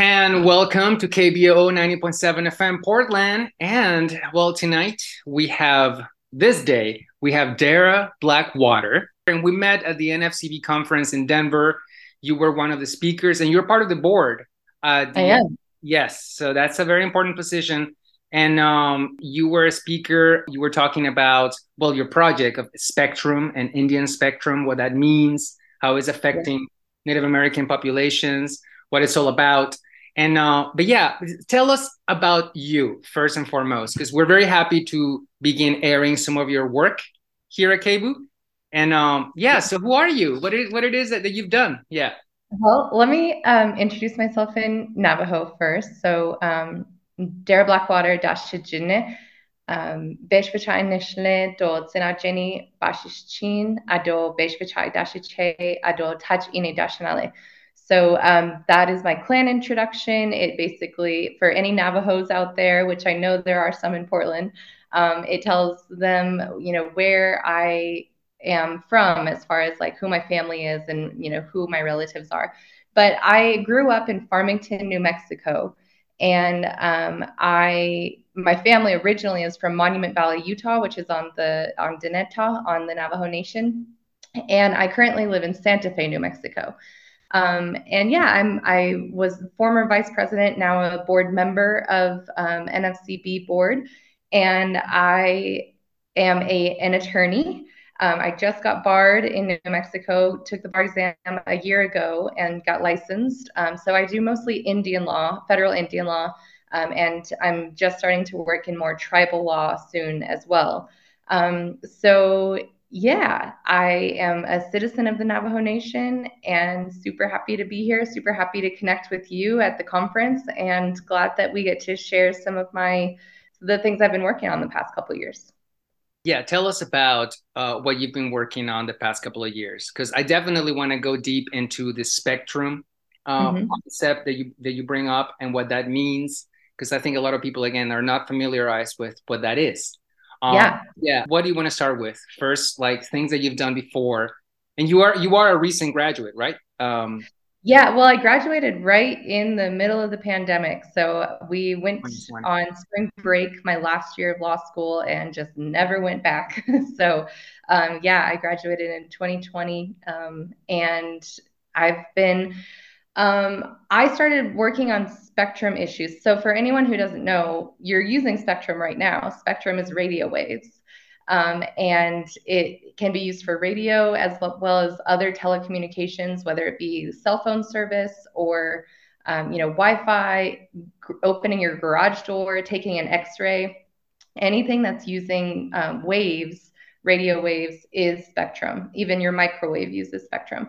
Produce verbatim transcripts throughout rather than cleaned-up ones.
And welcome to K B O ninety point seven F M Portland. And well, tonight we have this day, we have Dara Blackwater. And we met at the N F C B conference in Denver. You were one of the speakers and you're part of the board. Uh, I the am. Yes, so that's a very important position. And um, you were a speaker. You were talking about, well, your project of Spectrum and Indian Spectrum, what that means, how it's Yeah. affecting Native American populations, what it's all about. And uh, but yeah, tell us about you first and foremost, because we're very happy to begin airing some of your work here at K B O. And um, yeah, so who are you? What it what it is that, that you've done? Yeah. Well, let me um, introduce myself in Navajo first. So, um, Dara Blackwater Dashijine, um, Beshvachai Nishle, do Tsinajeni Bashichin, Ado Beshvachai Dashiche, Ado Taj Ine Dashanale. So, um, that is my clan introduction. It basically, for any Navajos out there, which I know there are some in Portland, um, it tells them, you know, where I am from as far as like who my family is and you know who my relatives are. But I grew up in Farmington, New Mexico, and um, I my family originally is from Monument Valley, Utah, which is on the on Deneta on the Navajo Nation, and I currently live in Santa Fe, New Mexico. Um, and yeah, I'm I was former vice president, now a board member of um, N F C B board, and I am a an attorney. Um, I just got barred in New Mexico, took the bar exam a year ago, and got licensed. Um, so I do mostly Indian law, federal Indian law, um, and I'm just starting to work in more tribal law soon as well. Um, so yeah, I am a citizen of the Navajo Nation and super happy to be here, super happy to connect with you at the conference, and glad that we get to share some of my the things I've been working on the past couple of years. Yeah, tell us about uh, what you've been working on the past couple of years, because I definitely want to go deep into the spectrum uh, Mm-hmm. concept that you that you bring up and what that means, because I think a lot of people again are not familiarized with what that is. Um, Yeah. yeah, what do you want to start with first? Like things that you've done before, and you are you are a recent graduate, right? Um, Yeah, well, I graduated right in the middle of the pandemic. So we went twenty twenty. on spring break my last year of law school and just never went back. So, um, yeah, I graduated in twenty twenty. Um, and I've been, um, I started working on spectrum issues. So, for anyone who doesn't know, you're using spectrum right now. Spectrum is radio waves. Um, and it can be used for radio as well as other telecommunications, whether it be cell phone service or um, you know Wi-Fi, opening your garage door, taking an X-ray, anything that's using um, waves, radio waves is spectrum. Even your microwave uses spectrum.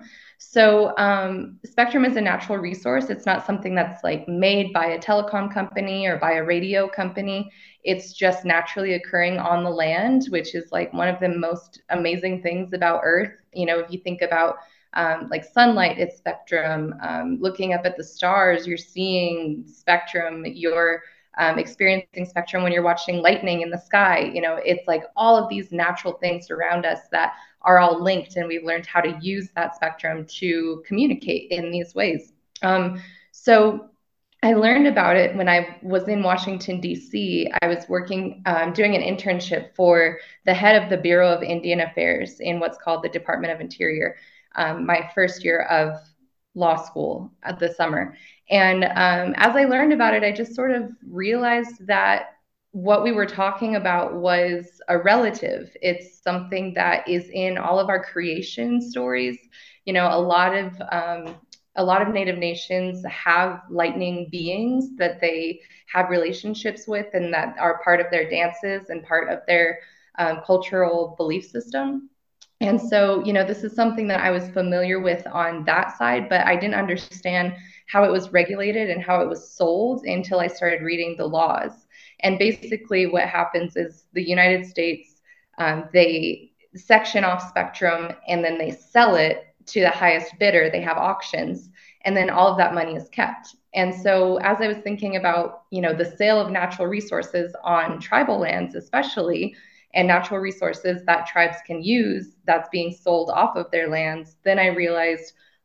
So um, spectrum is a natural resource. It's not something that's like made by a telecom company or by a radio company. It's just naturally occurring on the land, which is like one of the most amazing things about Earth. You know, if you think about um, like sunlight, it's spectrum. Um, looking up at the stars, you're seeing spectrum. You're um, experiencing spectrum when you're watching lightning in the sky. You know, it's like all of these natural things around us that are all linked, and we've learned how to use that spectrum to communicate in these ways. Um, so I learned about it when I was in Washington, D C. I was working, um, doing an internship for the head of the Bureau of Indian Affairs in what's called the Department of Interior, um, my first year of law school at the summer. And um, as I learned about it, I just sort of realized that what we were talking about was a relative. It's something that is in all of our creation stories. You know, a lot of um, a lot of Native nations have lightning beings that they have relationships with and that are part of their dances and part of their um, cultural belief system. And so, you know, this is something that I was familiar with on that side, but I didn't understand how it was regulated and how it was sold until I started reading the laws. And basically, what happens is the United States, um, they section off spectrum and then they sell it to the highest bidder. They have auctions, and then all of that money is kept. And so, as I was thinking about, you know, the sale of natural resources on tribal lands, especially, and natural resources that tribes can use that's being sold off of their lands, then I realized,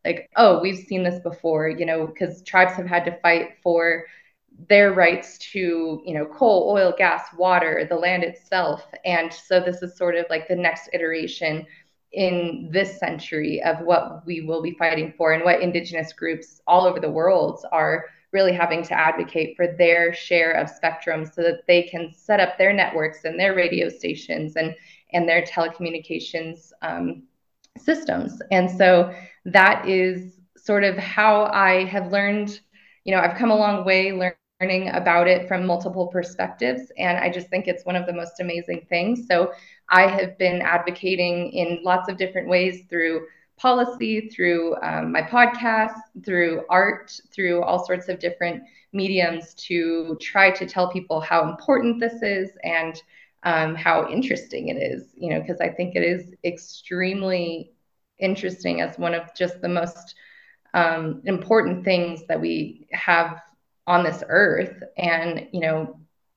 like, oh, we've seen this before, you know, because tribes have had to fight for their rights to, you know, coal, oil, gas, water, the land itself. And so this is sort of like the next iteration in this century of what we will be fighting for, and what Indigenous groups all over the world are really having to advocate for their share of spectrum so that they can set up their networks and their radio stations and and their telecommunications um, systems. And so that is sort of how I have learned, you know, I've come a long way learning about it from multiple perspectives. And I just think it's one of the most amazing things. So I have been advocating in lots of different ways through policy, through um, my podcast, through art, through all sorts of different mediums to try to tell people how important this is and um, how interesting it is, you know, because I think it is extremely interesting as one of just the most um, important things that we have on this earth, and, you know,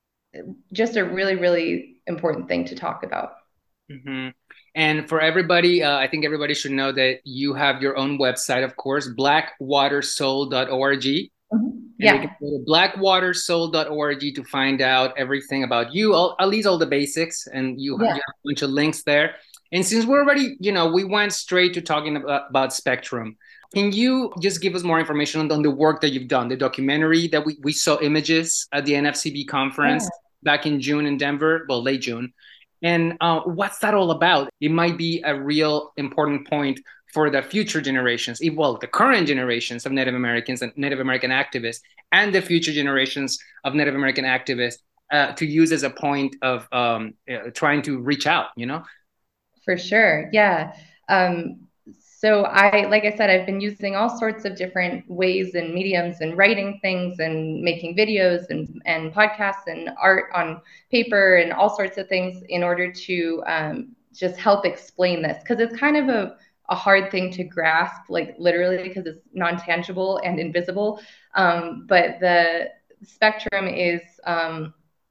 just a really, really important thing to talk about. Mm-hmm. And for everybody, uh, I think everybody should know that you have your own website, of course, black water soul dot org. Mm-hmm. And they Yeah. can go to black water soul dot org to find out everything about you, all, at least all the basics. And you, you Yeah. have a bunch of links there. And since we're already, you know, we went straight to talking about, about Spectrum. Can you just give us more information on, on the work that you've done, the documentary that we, we saw images at the N F C B conference Yeah. back in June in Denver, well, late June. And uh, what's that all about? It might be a real important point for the future generations, well, the current generations of Native Americans and Native American activists, and the future generations of Native American activists uh, to use as a point of um, uh, trying to reach out, you know? For sure. Yeah. Um, so I, like I said, I've been using all sorts of different ways and mediums and writing things and making videos and, and podcasts and art on paper and all sorts of things in order to um, just help explain this. Because it's kind of a, a hard thing to grasp, like literally, because it's non-tangible and invisible. Um, but the spectrum is um,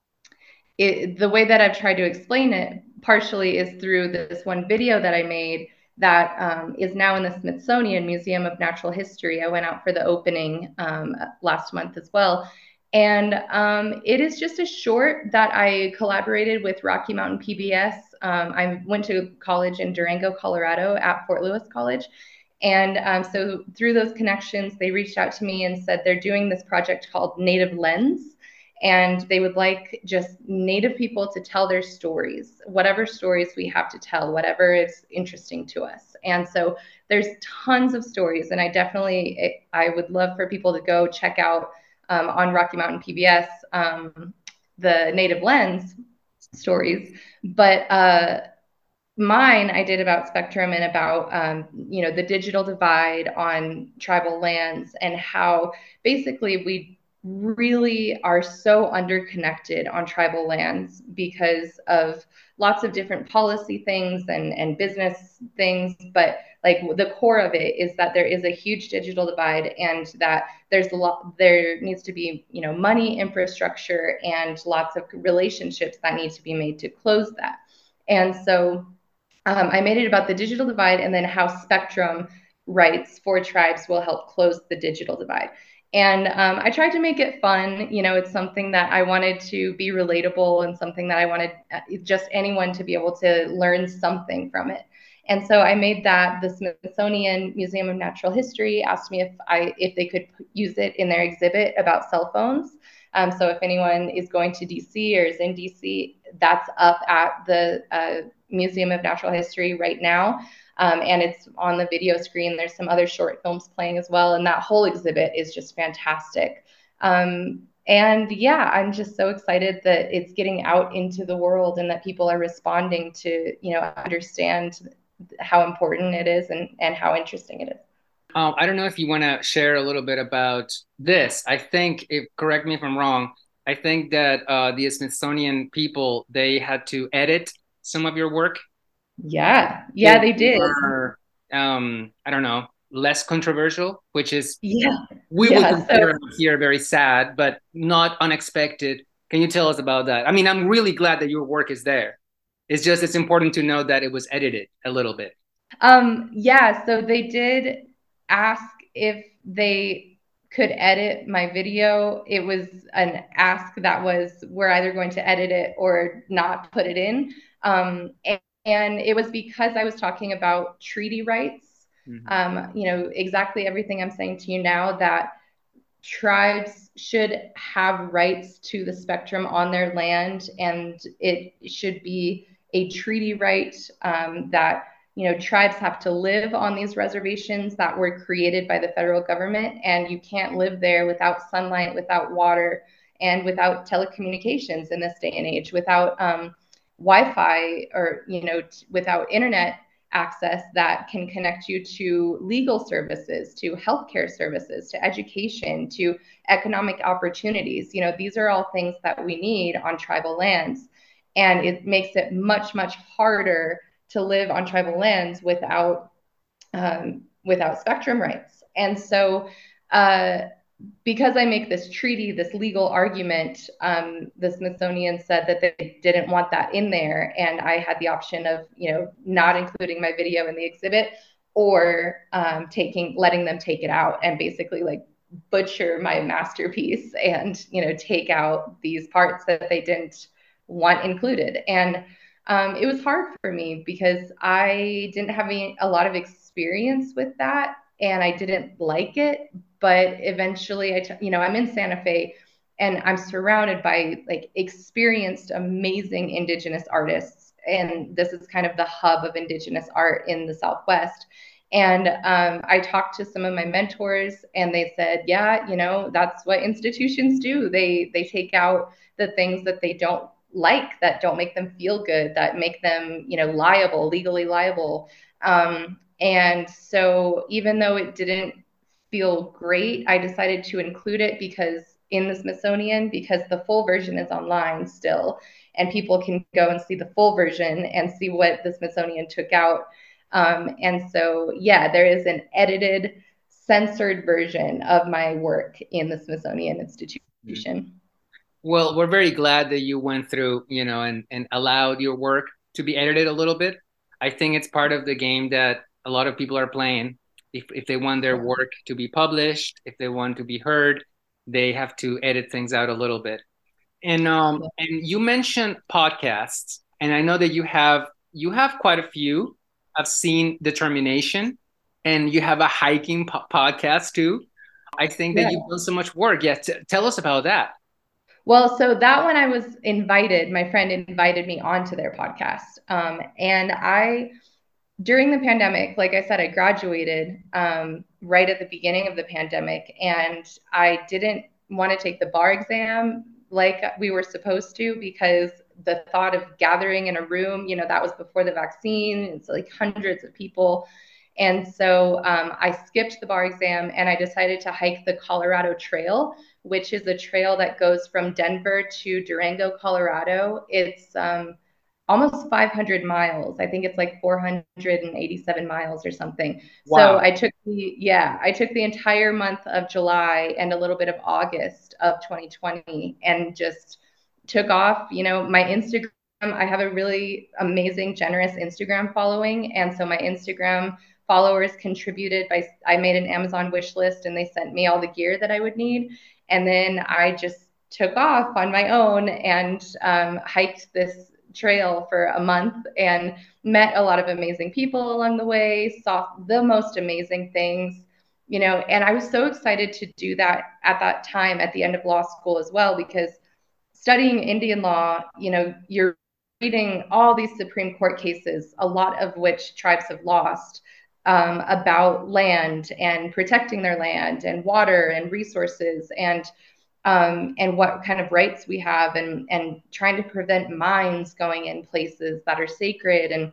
it, the way that I've tried to explain it partially is through this one video that I made that um, is now in the Smithsonian Museum of Natural History. I went out for the opening um, last month as well. And um, it is just a short that I collaborated with Rocky Mountain P B S. Um, I went to college in Durango, Colorado at Fort Lewis College. And um, so through those connections, they reached out to me and said they're doing this project called Native Lens, and they would like just Native people to tell their stories, whatever stories we have to tell, whatever is interesting to us. And so there's tons of stories, and I definitely, I would love for people to go check out um, on Rocky Mountain P B S um, the Native Lens stories. But uh, mine I did about spectrum and about um, you know, the digital divide on tribal lands, and how basically we really are so underconnected on tribal lands because of lots of different policy things and, and business things. But like the core of it is that there is a huge digital divide, and that there's a lot, there needs to be, you know, money, infrastructure, and lots of relationships that need to be made to close that. And so um, I made it about the digital divide, and then how spectrum rights for tribes will help close the digital divide. And um, I tried to make it fun. You know, it's something that I wanted to be relatable, and something that I wanted uh, just anyone to be able to learn something from it. And so I made that. The Smithsonian Museum of Natural History asked me if I if they could use it in their exhibit about cell phones. Um, so if anyone is going to D C or is in D C, that's up at the uh, Museum of Natural History right now. Um, and it's on the video screen. There's some other short films playing as well. And that whole exhibit is just fantastic. Um, and yeah, I'm just so excited that it's getting out into the world, and that people are responding to, you know, understand how important it is, and, and how interesting it is. Um, I don't know if you want to share a little bit about this. I think, if correct me if I'm wrong, I think that uh, the Smithsonian people, they had to edit some of your work. Yeah, yeah, It they did. were, um, I don't know, less controversial, which is Yeah, we would yeah. So consider here very sad, but not unexpected. Can you tell us about that? I mean, I'm really glad that your work is there. It's just it's important to know that it was edited a little bit. Um, yeah, so they did. ask if they could edit my video. It was an ask that was, we're either going to edit it or not put it in. Um, and, and it was because I was talking about treaty rights. Mm-hmm. Um, you know, exactly everything I'm saying to you now, that tribes should have rights to the spectrum on their land, and it should be a treaty right, um, that, you know, tribes have to live on these reservations that were created by the federal government, and you can't live there without sunlight, without water, and without telecommunications in this day and age, without um, Wi-Fi, or, you know, t- without internet access that can connect you to legal services, to healthcare services, to education, to economic opportunities. You know, these are all things that we need on tribal lands. And it makes it much, much harder to live on tribal lands without um, without spectrum rights. And so uh, because I make this treaty, this legal argument, um, the Smithsonian said that they didn't want that in there. And I had the option of, you know, not including my video in the exhibit, or um, taking, letting them take it out and basically like butcher my masterpiece and, you know, take out these parts that they didn't want included. And um, it was hard for me because I didn't have any, a lot of experience with that, and I didn't like it. But eventually, I, t- you know, I'm in Santa Fe, and I'm surrounded by like experienced, amazing Indigenous artists. And this is kind of the hub of Indigenous art in the Southwest. And um, I talked to some of my mentors, and they said, yeah, you know, that's what institutions do. They they take out the things that they don't like, that don't make them feel good, that make them, you know, liable, legally liable. Um, and so even though it didn't feel great, I decided to include it because in the Smithsonian, because the full version is online still, and people can go and see the full version and see what the Smithsonian took out. Um, and so, yeah, there is an edited, censored version of my work in the Smithsonian Institution. Well, we're very glad that you went through, you know, and, and allowed your work to be edited a little bit. I think it's part of the game that a lot of people are playing. If, if they want their work to be published, if they want to be heard, they have to edit things out a little bit. And um and you mentioned podcasts, and I know that you have you have quite a few. I've seen Determination, and you have a hiking po- podcast too. I think that yeah. You've done so much work. Yeah, t- tell us about that. Well, so that one I was invited, my friend invited me onto their podcast. Um, and I, during the pandemic, like I said, I graduated um, right at the beginning of the pandemic, and I didn't want to take the bar exam like we were supposed to, because the thought of gathering in a room, you know, that was before the vaccine. It's like hundreds of people. And so um, I skipped the bar exam, and I decided to hike the Colorado Trail, which is a trail that goes from Denver to Durango, Colorado. It's um, almost five hundred miles. I think it's like four hundred eighty-seven miles or something. Wow. So I took the, yeah, I took the entire month of July and a little bit of August of twenty twenty and just took off. You know, my Instagram, I have a really amazing, generous Instagram following. And so my Instagram followers contributed by, I made an Amazon wish list, and they sent me all the gear that I would need. And then I just took off on my own and um, hiked this trail for a month and met a lot of amazing people along the way, saw the most amazing things, you know, and I was so excited to do that at that time at the end of law school as well, because studying Indian law, you know, you're reading all these Supreme Court cases, a lot of which tribes have lost, um, about land and protecting their land and water and resources, and um, and what kind of rights we have, and and trying to prevent mines going in places that are sacred. And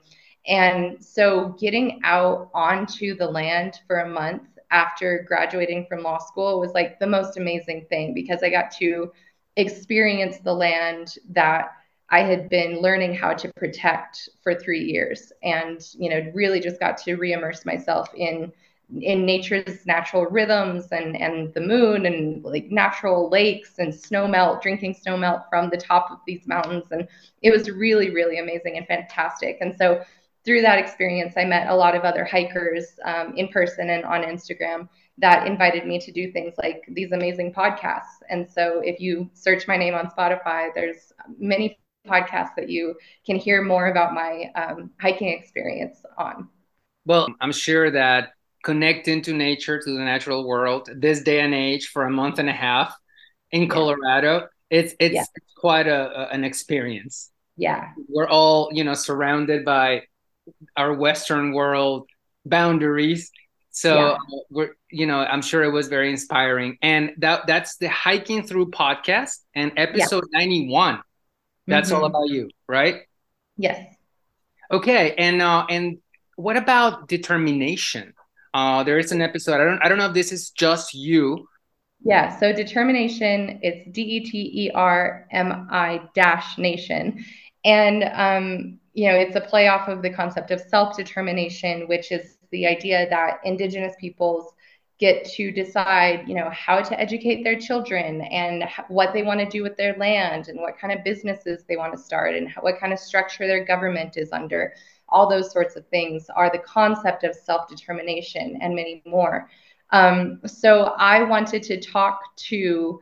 and so getting out onto the land for a month after graduating from law school was like the most amazing thing, because I got to experience the land that I had been learning how to protect for three years, and you know, really just got to re-immerse myself in in nature's natural rhythms, and and the moon, and like natural lakes and snow melt, drinking snow melt from the top of these mountains. And it was really, really amazing and fantastic. And so through that experience, I met a lot of other hikers um, in person and on Instagram that invited me to do things like these amazing podcasts. And so if you search my name on Spotify, there's many podcasts that you can hear more about my um, hiking experience on. Well, I'm sure that connecting to nature, to the natural world, this day and age for a month and a half in Yeah. Colorado, it's Yeah. it's quite a, a an experience. Yeah. We're all, you know, surrounded by our Western world boundaries. So uh, Yeah. we're, you know, I'm sure it was very inspiring. And that that's the Hiking Through podcast and Yeah. episode ninety-one. That's all Mm-hmm. about you, right? Yes. Okay. And uh, and what about determination? Uh, there is an episode. I don't I don't know if this is just you. Yeah, so determination, it's D E T E R M I dash nation. And, um, you know, it's a play off of the concept of self determination, which is the idea that Indigenous peoples get to decide, you know, how to educate their children and what they want to do with their land and what kind of businesses they want to start and what kind of structure their government is under. All those sorts of things are the concept of self determination and many more. Um, so I wanted to talk to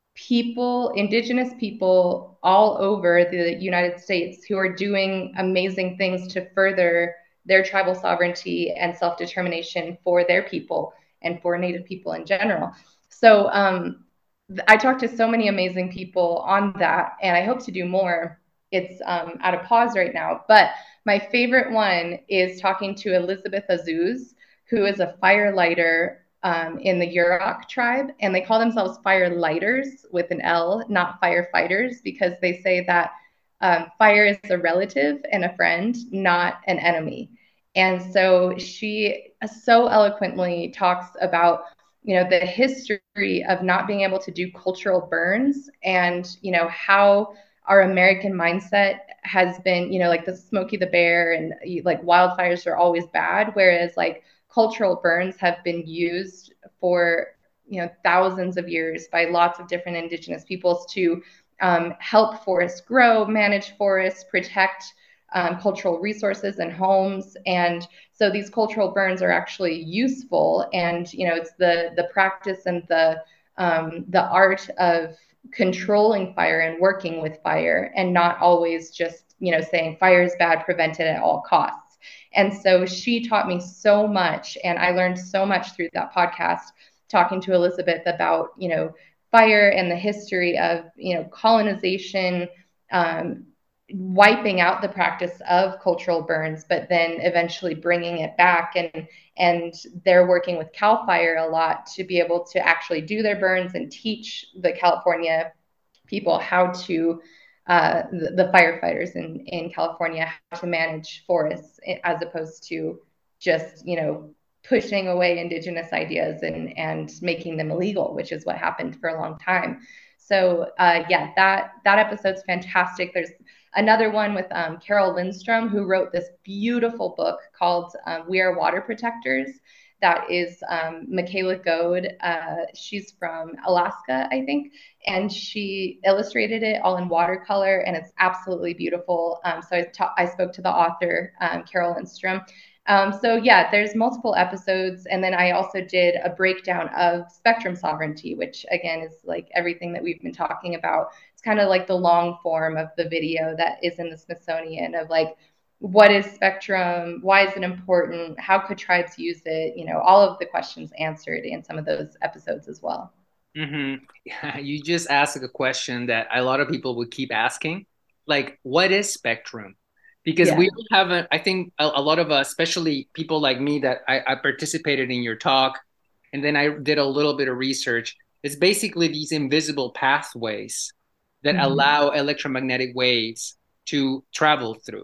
people, Indigenous people all over the United States who are doing amazing things to further their tribal sovereignty and self determination for their people and for Native people in general. So um, I talked to so many amazing people on that, and I hope to do more. It's um, at a pause right now, but my favorite one is talking to Elizabeth Azuz, who is a firelighter um, in the Yurok tribe, and they call themselves firelighters with an L, not firefighters, because they say that um, fire is a relative and a friend, not an enemy. And so she so eloquently talks about, you know, the history of not being able to do cultural burns and, you know, how our American mindset has been, you know, like the Smokey the Bear and like wildfires are always bad, whereas like cultural burns have been used for, you know, thousands of years by lots of different indigenous peoples to um, help forests grow, manage forests, protect um, cultural resources and homes. And so these cultural burns are actually useful. And, you know, it's the the practice and the um, the art of controlling fire and working with fire and not always just, you know, saying fire is bad, prevent it at all costs. And so she taught me so much, and I learned so much through that podcast, talking to Elizabeth about, you know, fire and the history of, you know, colonization, um, wiping out the practice of cultural burns, but then eventually bringing it back. And and they're working with CAL FIRE a lot to be able to actually do their burns and teach the California people how to uh, the, the firefighters in, in California how to manage forests as opposed to just, you know, pushing away indigenous ideas and, and making them illegal, which is what happened for a long time. So uh, yeah, that that episode's fantastic. There's another one with um, Carol Lindstrom, who wrote this beautiful book called um, We Are Water Protectors. That is um, Michaela Goad. Uh, she's from Alaska, I think, and she illustrated it all in watercolor, and it's absolutely beautiful. Um, so I, ta- I spoke to the author, um, Carol Lindstrom. Um, so yeah, there's multiple episodes, and then I also did a breakdown of spectrum sovereignty, which again is like everything that we've been talking about. It's kind of like the long form of the video that is in the Smithsonian of like, what is spectrum? Why is it important? How could tribes use it? You know, all of the questions answered in some of those episodes as well. Mm-hmm. Yeah, you just asked a question that a lot of people would keep asking, like, what is spectrum? Because we Yeah. all have, a, I think, a, a lot of us, especially people like me, that I, I participated in your talk, and then I did a little bit of research. It's basically these invisible pathways that Mm-hmm. allow electromagnetic waves to travel through.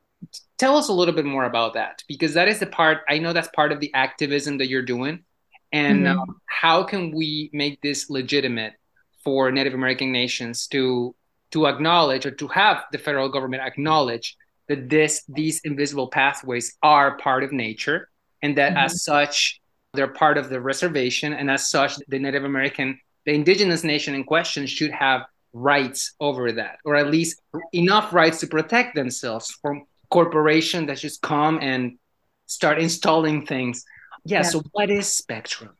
Tell us a little bit more about that, because that is the part, I know that's part of the activism that you're doing. And uh, Mm-hmm. how can we make this legitimate for Native American nations to to acknowledge, or to have the federal government acknowledge that this these invisible pathways are part of nature, and that Mm-hmm. as such they're part of the reservation, and as such the Native American, the indigenous nation in question, should have rights over that, or at least enough rights to protect themselves from corporation that just come and start installing things. Yeah. Yeah. So what is Spectrum?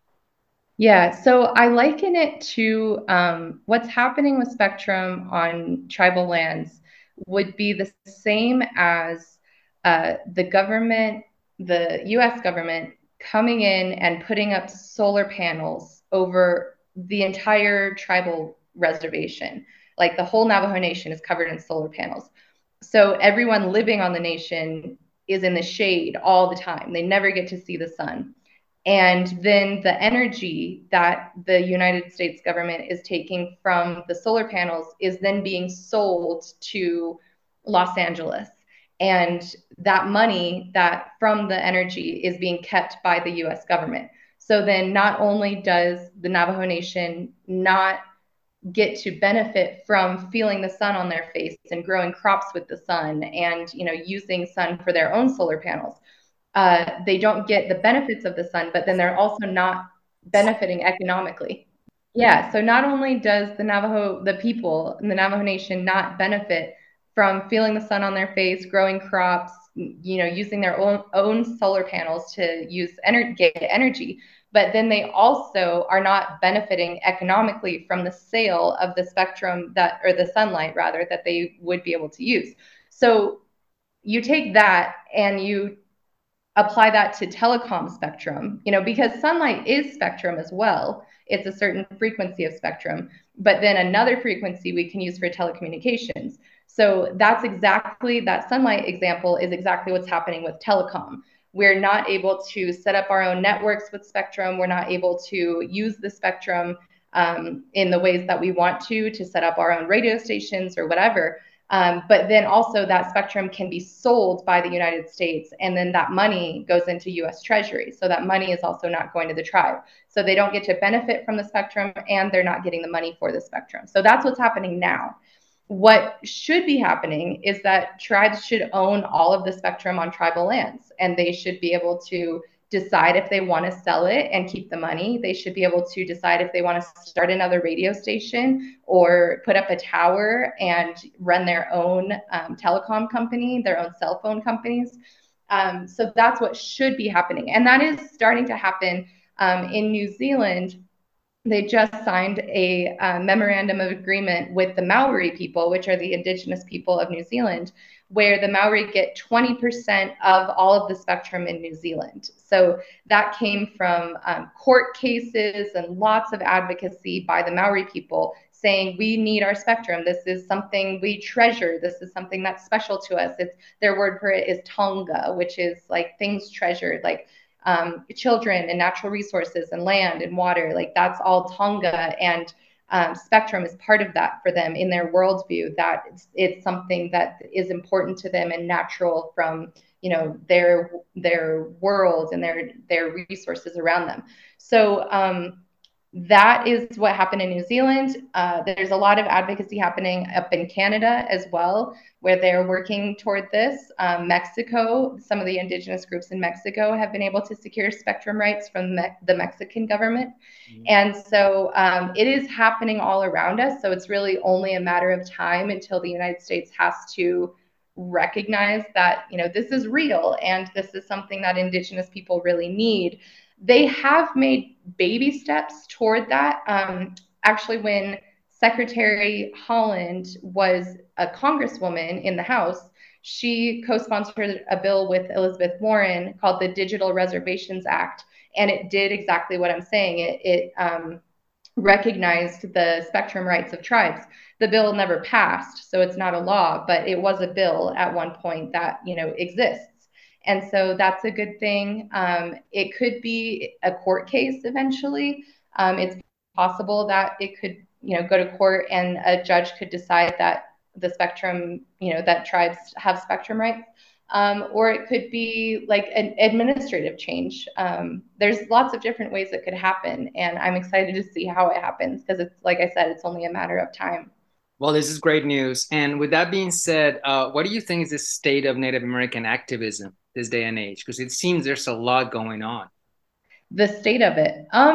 Yeah, so I liken it to um, what's happening with Spectrum on tribal lands would be the same as uh, the government, the U S government coming in and putting up solar panels over the entire tribal reservation. Like the whole Navajo Nation is covered in solar panels. So everyone living on the nation is in the shade all the time. They never get to see the sun. And then the energy that the United States government is taking from the solar panels is then being sold to Los Angeles. And that money that from the energy is being kept by the U S government. So then not only does the Navajo Nation not get to benefit from feeling the sun on their face and growing crops with the sun and you know using sun for their own solar panels, uh, they don't get the benefits of the sun, but then they're also not benefiting economically. Yeah, so not only does the Navajo, the people in the Navajo Nation not benefit from feeling the sun on their face, growing crops, you know, using their own own solar panels to use ener- get energy, but then they also are not benefiting economically from the sale of the spectrum that, or the sunlight rather, that they would be able to use. So you take that and you apply that to telecom spectrum, you know, because sunlight is spectrum as well. It's a certain frequency of spectrum, but then another frequency we can use for telecommunications. So that's exactly, that sunlight example is exactly what's happening with telecom. We're not able to set up our own networks with spectrum. We're not able to use the spectrum um, in the ways that we want to, to set up our own radio stations or whatever. Um, but then also that spectrum can be sold by the United States, and then that money goes into U S Treasury. So that money is also not going to the tribe. So they don't get to benefit from the spectrum, and they're not getting the money for the spectrum. So that's what's happening now. What should be happening is that tribes should own all of the spectrum on tribal lands, and they should be able to decide if they want to sell it and keep the money. They should be able to decide if they want to start another radio station or put up a tower and run their own um, telecom company, their own cell phone companies. Um, so that's what should be happening. And that is starting to happen um, in New Zealand. They just signed a uh, memorandum of agreement with the Maori people, which are the indigenous people of New Zealand, where the Maori get twenty percent of all of the spectrum in New Zealand. So that came from um, court cases and lots of advocacy by the Maori people saying, we need our spectrum. This is something we treasure. This is something that's special to us. It's, their word for it is tonga, which is like things treasured, like um, children and natural resources and land and water. Like that's all tonga, and um, spectrum is part of that for them in their worldview. That it's, it's something that is important to them and natural from you know their their world and their their resources around them. So um, that is what happened in New Zealand. Uh, there's a lot of advocacy happening up in Canada as well, where they're working toward this. Um, Mexico, some of the indigenous groups in Mexico have been able to secure spectrum rights from me- the Mexican government. Mm-hmm. And so um, it is happening all around us. So it's really only a matter of time until the United States has to recognize that, you know, this is real and this is something that indigenous people really need. They have made baby steps toward that. Um, actually, when Secretary Haaland was a congresswoman in the House, she co-sponsored a bill with Elizabeth Warren called the Digital Reservations Act, and it did exactly what I'm saying. It, it um, recognized the spectrum rights of tribes. The bill never passed, so it's not a law, but it was a bill at one point that you know exists. And so that's a good thing. Um, it could be a court case eventually. Um, it's possible that it could, you know, go to court and a judge could decide that the spectrum, you know, that tribes have spectrum rights. Um, or it could be like an administrative change. Um, there's lots of different ways it could happen. And I'm excited to see how it happens because it's, like I said, it's only a matter of time. Well, this is great news. And with that being said, uh, what do you think is the state of Native American activism this day and age? Because it seems there's a lot going on. The state of it. Um,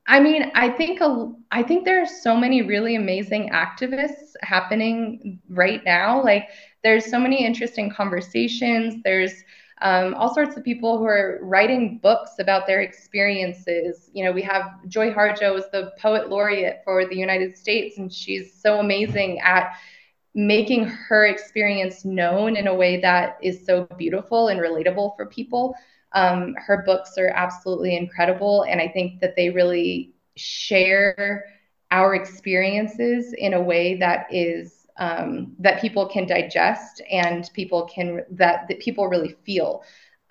I mean, I think a, I think there are so many really amazing activists happening right now. Like, there's so many interesting conversations. There's um, all sorts of people who are writing books about their experiences. You know, we have Joy Harjo is the poet laureate for the United States, and she's so amazing at making her experience known in a way that is so beautiful and relatable for people. Um, her books are absolutely incredible, and I think that they really share our experiences in a way that is um, that people can digest and people can that, that people really feel.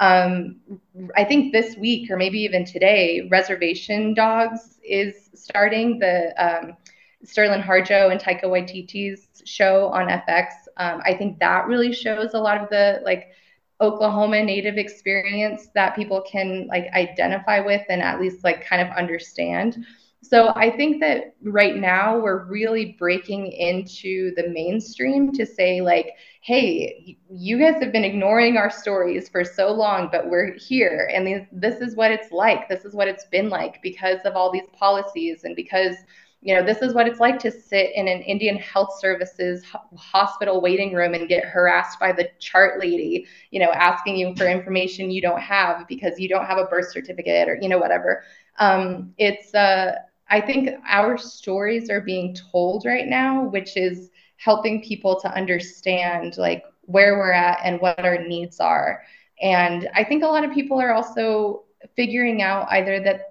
Um, I think this week or maybe even today, Reservation Dogs is starting the um, Sterling Harjo and Taika Waititi's show on F X. Um, I think that really shows a lot of the like Oklahoma native experience that people can like identify with and at least like kind of understand. So I think that right now we're really breaking into the mainstream to say like, hey, you guys have been ignoring our stories for so long, but we're here and these, this is what it's like. This is what it's been like because of all these policies and because you know, this is what it's like to sit in an Indian Health Services hospital waiting room and get harassed by the chart lady, you know, asking you for information you don't have because you don't have a birth certificate or, you know, whatever. Um, it's, uh, I think our stories are being told right now, which is helping people to understand like where we're at and what our needs are. And I think a lot of people are also figuring out either that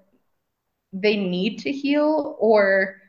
they need to heal or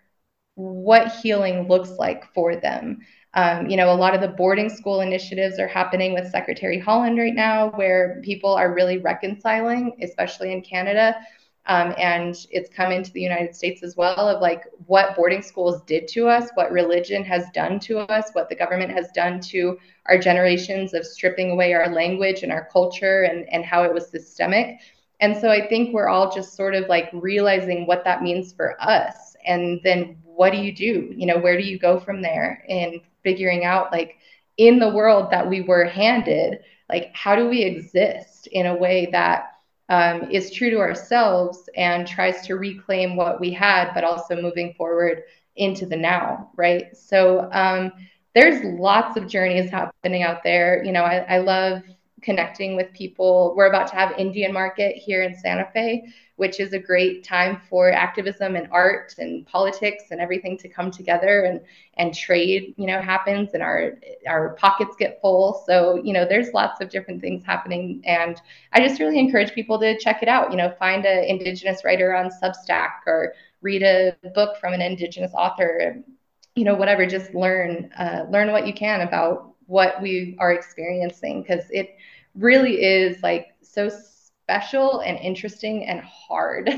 what healing looks like for them. Um, you know, a lot of the boarding school initiatives are happening with Secretary Holland right now, where people are really reconciling, especially in Canada. Um, and it's come into the United States as well of like what boarding schools did to us, what religion has done to us, what the government has done to our generations of stripping away our language and our culture and, and how it was systemic. And so I think we're all just sort of like realizing what that means for us. And then what do you do? You know, where do you go from there? And figuring out like in the world that we were handed, like how do we exist in a way that um, is true to ourselves and tries to reclaim what we had, but also moving forward into the now, right? So um, there's lots of journeys happening out there. You know, I, I love connecting with people. We're about to have Indian Market here in Santa Fe, which is a great time for activism and art and politics and everything to come together and and trade, you know, happens and our our pockets get full. So, you know, there's lots of different things happening. And I just really encourage people to check it out. You know, find an Indigenous writer on Substack or read a book from an Indigenous author, you know, whatever, just learn, uh, learn what you can about what we are experiencing because it really is like so special and interesting and hard.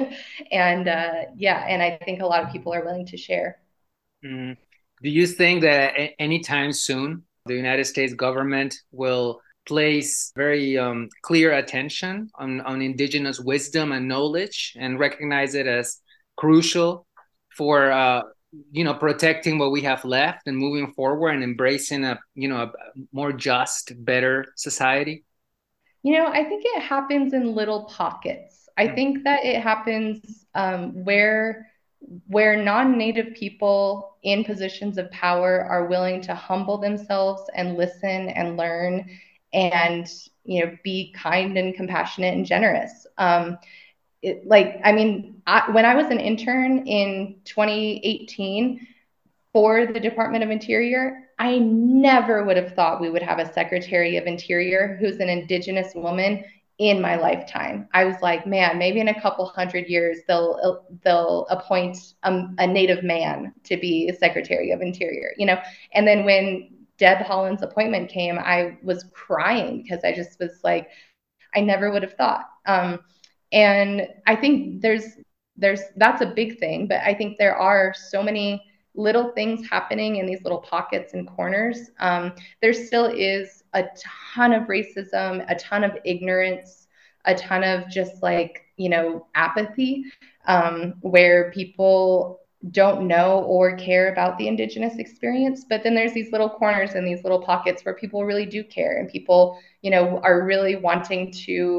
and uh, yeah, and I think a lot of people are willing to share. Mm. Do you think that a- anytime soon the United States government will place very um, clear attention on, on indigenous wisdom and knowledge and recognize it as crucial for uh, you know protecting what we have left and moving forward and embracing a you know a more just, better society? You know, I think it happens in little pockets. I Mm. think that it happens um, where where non-native people in positions of power are willing to humble themselves and listen and learn and you know be kind and compassionate and generous. Um, it, like I mean, I, when I was an intern in twenty eighteen, for the Department of Interior, I never would have thought we would have a Secretary of Interior who's an Indigenous woman in my lifetime. I was like, man, maybe in a couple hundred years they'll they'll appoint a, a Native man to be Secretary of Interior, you know. And then when Deb Haaland's appointment came, I was crying because I just was like, I never would have thought. Um, and I think there's there's that's a big thing, but I think there are so many little things happening in these little pockets and corners. Um, there still is a ton of racism, a ton of ignorance, a ton of just like you know apathy, um, where people don't know or care about the indigenous experience. But then there's these little corners and these little pockets where people really do care and people, you know, are really wanting to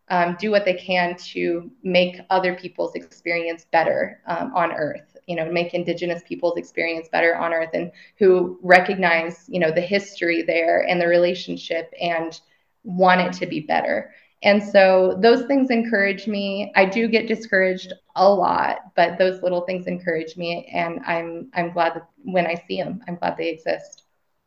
um, do what they can to make other people's experience better um, on Earth, you know, make Indigenous people's experience better on Earth, and who recognize, you know, the history there and the relationship and want it to be better. And so those things encourage me. I do get discouraged a lot, but those little things encourage me, and I'm I'm glad that when I see them, I'm glad they exist.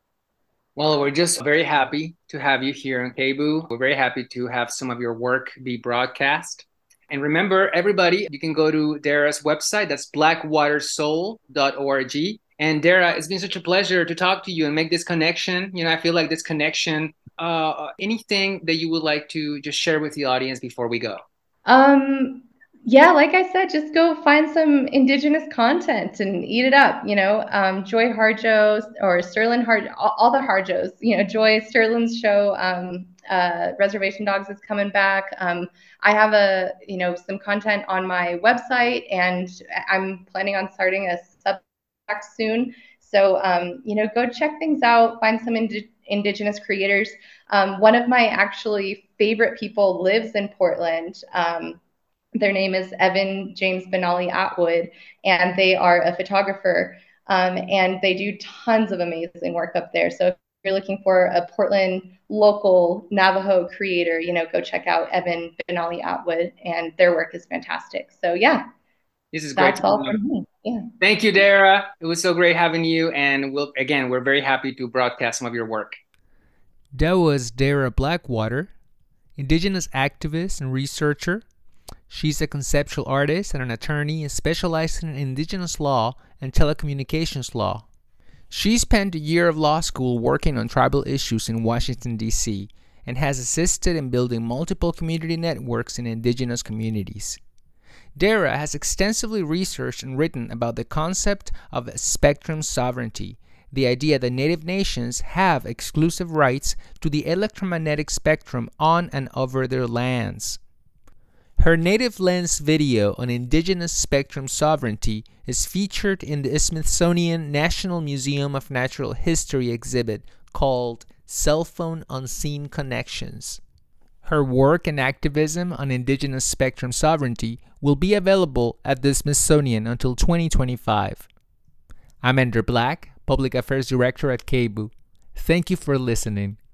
Well, we're just very happy to have you here on K B U. We're very happy to have some of your work be broadcast. And remember, everybody, you can go to Dara's website. That's blackwater soul dot org. And Dara, it's been such a pleasure to talk to you and make this connection. You know, I feel like this connection, uh, anything that you would like to just share with the audience before we go? Um, yeah, like I said, just go find some Indigenous content and eat it up. You know, um, Joy Harjo or Sterling Har, all, all the Harjos. You know, Joy Sterling's show, um, uh, Reservation Dogs, is coming back. Um, I have a, you know, some content on my website, and I'm planning on starting a Substack soon. So, um, you know, go check things out. Find some ind- Indigenous creators. Um, one of my actually favorite people lives in Portland. Um, their name is Evan James Benali Atwood, and they are a photographer, um, and they do tons of amazing work up there. So if you're looking for a Portland local Navajo creator, you know, go check out Evan Benali Atwood, and their work is fantastic. So yeah, This is great that's to all know. from me. Yeah. Thank you, Dara. It was so great having you. And we'll, again, we're very happy to broadcast some of your work. That was Dara Blackwater, Indigenous activist and researcher. She's a conceptual artist and an attorney specializing in Indigenous law and telecommunications law. She spent a year of law school working on tribal issues in Washington, D C, and has assisted in building multiple community networks in Indigenous communities. Dara has extensively researched and written about the concept of spectrum sovereignty, the idea that Native nations have exclusive rights to the electromagnetic spectrum on and over their lands. Her Native Lens video on Indigenous spectrum sovereignty is featured in the Smithsonian National Museum of Natural History exhibit called Cell Phone Unseen Connections. Her work and activism on Indigenous spectrum sovereignty will be available at the Smithsonian until twenty twenty-five. I'm Ender Black, Public Affairs Director at K B U. Thank you for listening.